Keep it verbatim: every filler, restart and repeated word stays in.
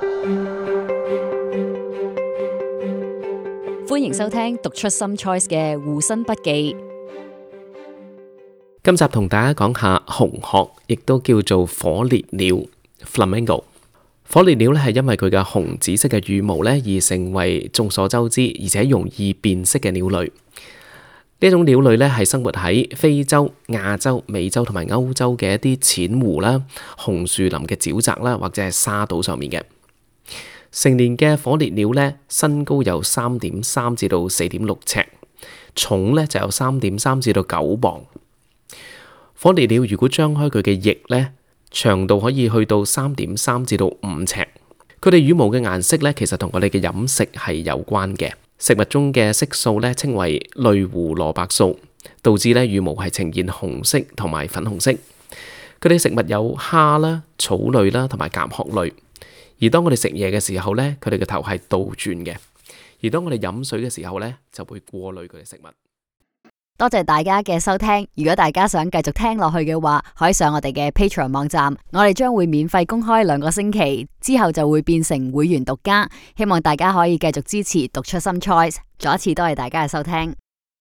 歡迎收聽讀出 Some Choice 嘅護身筆記。 今集同大家講下紅鶴，亦都叫做火烈鳥 Flamingo。火烈鳥咧係因為佢嘅紅紫色嘅羽毛咧而成為眾所周知而且容易辨識嘅鳥類。呢種鳥類咧係生活喺非洲、亞洲、美洲同埋歐洲嘅一啲淺湖啦、紅樹林嘅沼澤啦，或者係沙島上面嘅。成年嘅火烈鳥咧，身高有三點三至到四點六尺，重咧就有三點三至到九磅。火烈鳥如果張開佢嘅翼咧，長度可以去到三點三至到五尺。佢哋羽毛嘅顏色咧，其實同我哋嘅飲食係有關嘅。食物中嘅色素咧，稱為類胡蘿蔔素，導致咧羽毛係呈現紅色同埋粉紅色。佢哋食物有蝦啦、草類啦同埋甲殼類。而當我哋食嘢嘅時候咧，佢哋嘅頭係倒轉嘅；而當我哋飲水嘅時候咧，就會過濾佢哋食物。 多謝大家嘅收聽。如果大家想繼續聽落去嘅話，可以上我哋嘅 Patreon 網站，我哋將會免費公開兩個星期，之後就會變成會員獨家。希望大家可以繼續支持讀出 Some Choice。再一次多謝大家嘅收聽。